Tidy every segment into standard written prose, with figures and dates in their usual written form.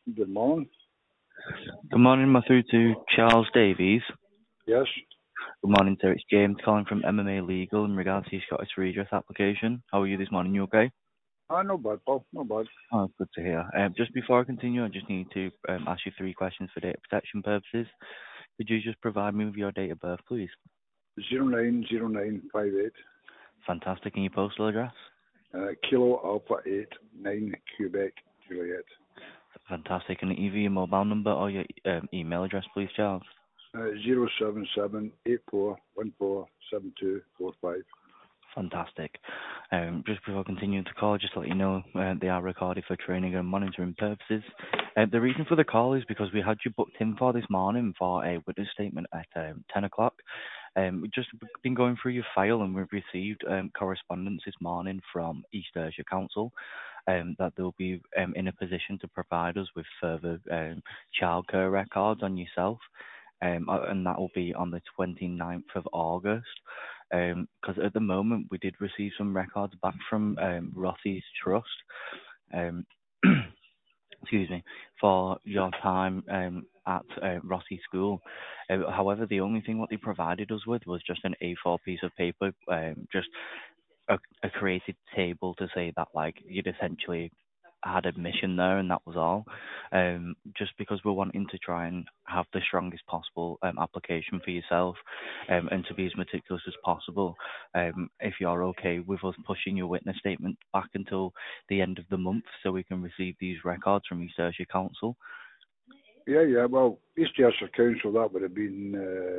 Good morning. Good morning, my through to Charles Davies. Yes. Good morning, sir. It's James calling from MMA Legal in regards to your Scottish Redress application. How are you this morning? You okay? No bad, Paul. No bad. Oh, good to hear. Just before I continue, I just need to ask you three questions for data protection purposes. Could you just provide me with your date of birth, please? 090958. Fantastic. And your postal address? Kilo Alpha 8 9 Quebec Juliet. Fantastic. And either your mobile number or your email address, please, Charles? 077 Fantastic. Just before I continue the call, just to let you know, they are recorded for training and monitoring purposes. The reason for the call is because we had you booked in for this morning for a witness statement at 10 o'clock. We've just been going through your file and we've received correspondence this morning from East Ayrshire Council that they'll be in a position to provide us with further childcare records on yourself. And that will be on the 29th of August. Because at the moment we did receive some records back from Rossi's Trust, excuse me, for your time at Rossi School. However, the only thing what they provided us with was just an A4 piece of paper, just a created table to say that like you'd essentially had admission there and that was all. Just because we're wanting to try and have the strongest possible application for yourself and to be as meticulous as possible. If you're okay with us pushing your witness statement back until the end of the month so we can receive these records from East Ayrshire Council. Yeah. Well, East Ayrshire Council, that would have been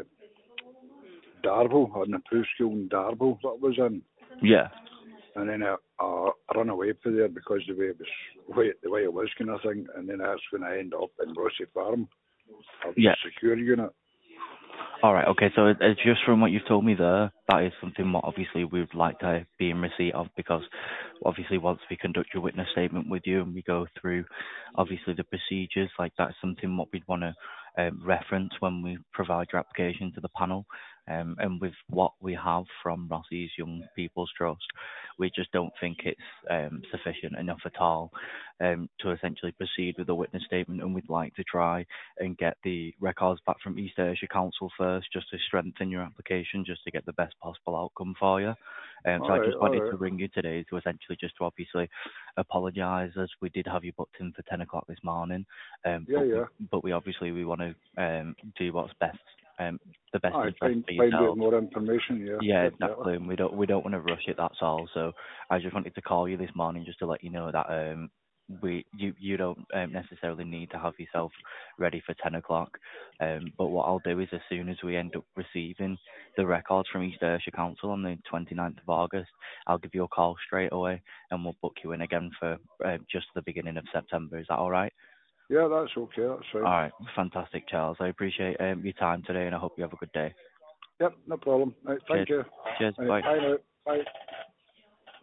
Darvel, an approved school in Darvel that was in. Yeah. And then I run away from there because the way it was kind of thing. And then that's when I end up in Rossi Farm. I was a secure unit. All right, okay, so it's just from what you've told me there, that is something what obviously we would like to be in receipt of, because obviously once we conduct your witness statement with you and we go through obviously the procedures, like that's something what we'd want to reference when we provide your application to the panel. And with what we have from Rossi's Young People's Trust, we just don't think it's sufficient enough at all to essentially proceed with a witness statement, and we'd like to try and get the records back from East Ayrshire Council first, just to strengthen your application, just to get the best possible outcome for you. So I just wanted to ring you today to essentially just to obviously apologise, as we did have you booked in for 10 o'clock this morning. But we obviously want to do what's best. The best interest for yourself. Find out more information, Yeah, exactly. And we don't want to rush it. That's all. So I just wanted to call you this morning just to let you know that you don't necessarily need to have yourself ready for 10 o'clock. But what I'll do is, as soon as we end up receiving the records from East Ayrshire Council on the 29th of August, I'll give you a call straight away and we'll book you in again for just the beginning of September. Is that all right? Yeah, that's okay. That's fine. All right. Fantastic, Charles. I appreciate your time today and I hope you have a good day. Yep, no problem. Right, thank you. Cheers. Right, Bye. Bye now. Bye.